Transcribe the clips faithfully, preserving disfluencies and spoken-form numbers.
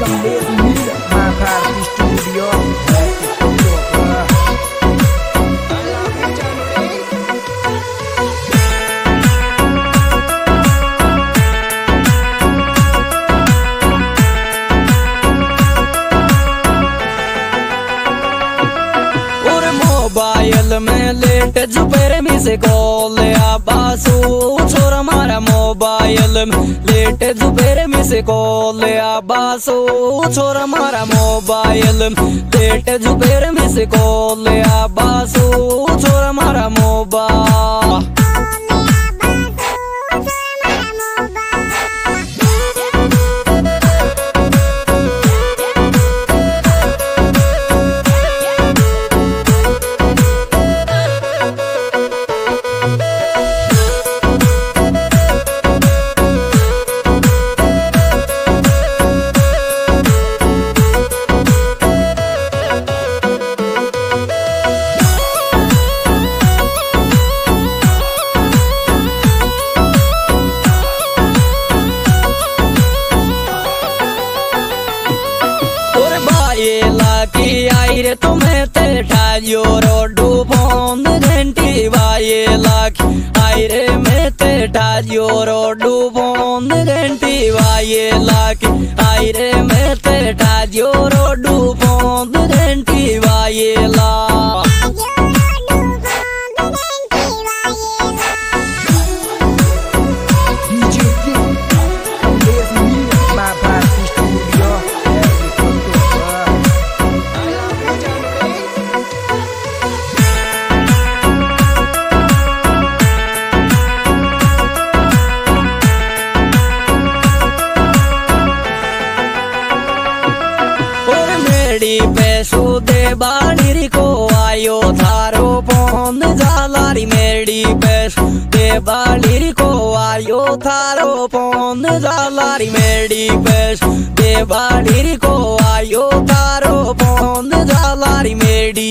Mesmo mídia, uma parte estúdio. Mobile में लेट जुबेर में से कॉल आबासू छोरा मारा मोबाइल में लेट जुबेर में से कॉल आबासू छोरा मारा मोबाइल में लेट जुबेर में से कॉल आबासू छोरा मारा मोबाइल आई रे तुम्हें ते ठालियो रोडू फोन घंटी वाये लाख आई रे मैं ते ठालियो रोडू फोन घंटी वाये लाख आई रे मैं ते ठालियो रोडू फोन घंटी वाये लाख पैसो दे बाड़ी को आयो थारो फोन जालारी मेरी पैसो दे बाड़ी को आयो थारो फोन जालारी मेरी पैसो दे बाड़ी को आयो थारो फोन जालारी मेरी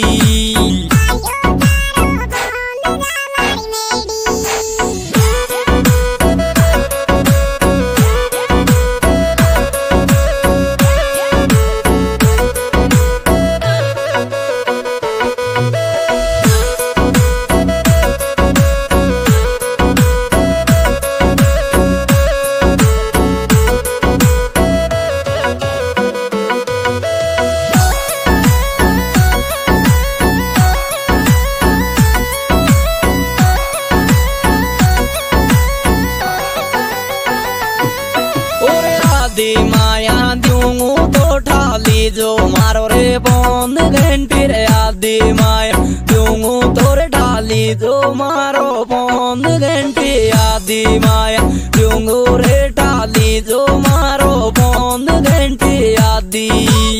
माया दूंगू तो ठाली जो मारो रे फोन घंटी रे आदि माया दूंगू तो रे ठाली जो मारो फोन घंटी आदि माया दूंगू रे ठाली जो मारो फोन घंटी आदि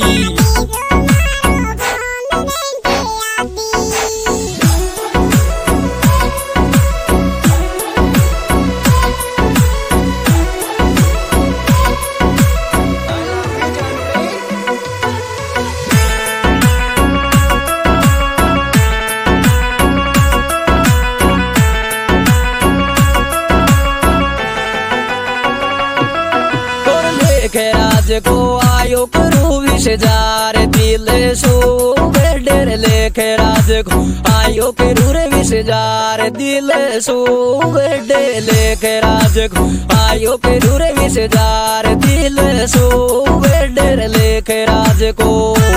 आज को आयो करू विषजार दिल सो बेडर लेखे राज को आयो करू रे विषजार दिल सो बेडे लेखे राज को आयो करू रे विषजार दिल सो बेडर लेखे राज को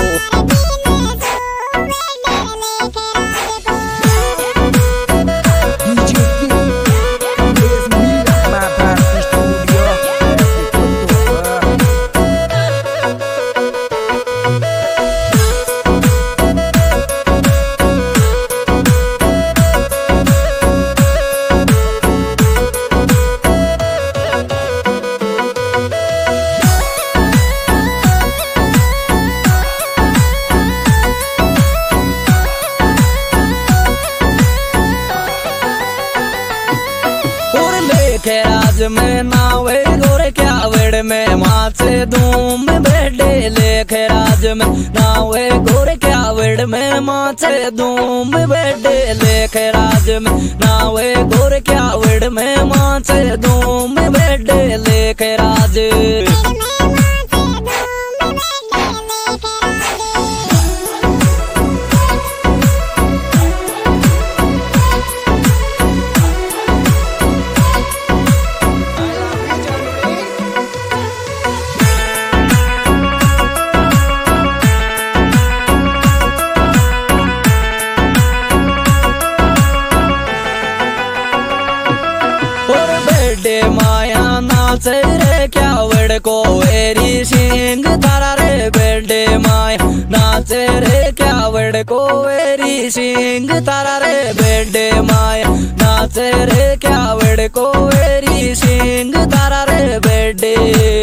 राज में नावे गोरे क्या वेड़ में माचे धूम बेडे लेखे राज में नावे गोरे क्या वेड़ में माचे धूम बेडे लेखे राज में नावे गोरे क्या वेड़ में माचे धूम बेडे लेखे राज माया नाचे रे क्या वड़को वेरी सिंग तारा रे बेडे माया नाचे रे क्या वड़को वेरी सिंग तारा रे बेडे माया नाचे रे क्या वड़को वेरी सिंग तारा रे बेडे।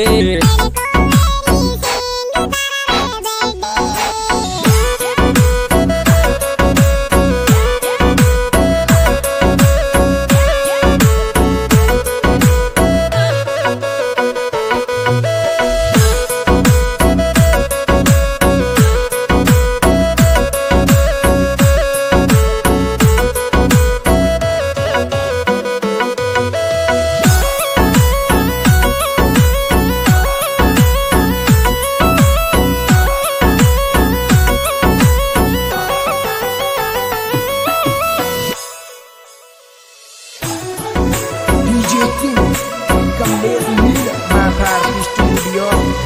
Kembali Makarti Studio.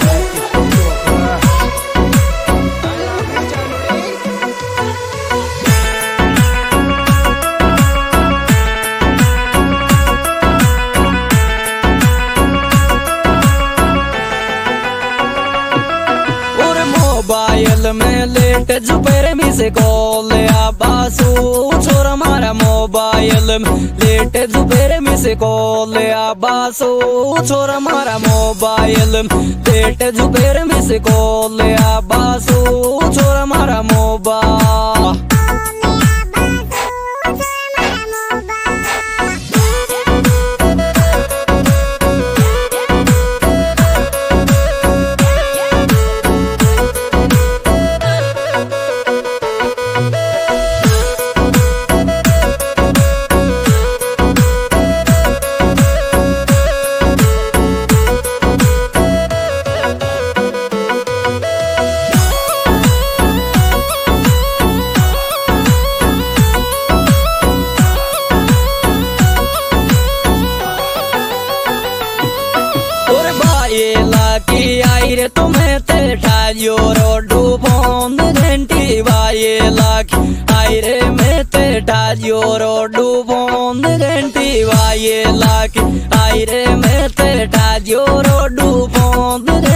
मोबाइल में लेट जुपेरे में से कॉल आबासू छोर हमारा मोबाइल में लेट जुपेरे में से कॉल आबासू छोर हमारा मोबाइल में लेट जुपेरे में से कॉल आबासू छोर हमारा मोबाइल। की आई रे तुम्हें ते ठालियो रोडू बंद घंटी वाये लाख आई रे में ते ठालियो रोडू बंद घंटी वाये लाख आई रे में ते ठालियो रोडू बंद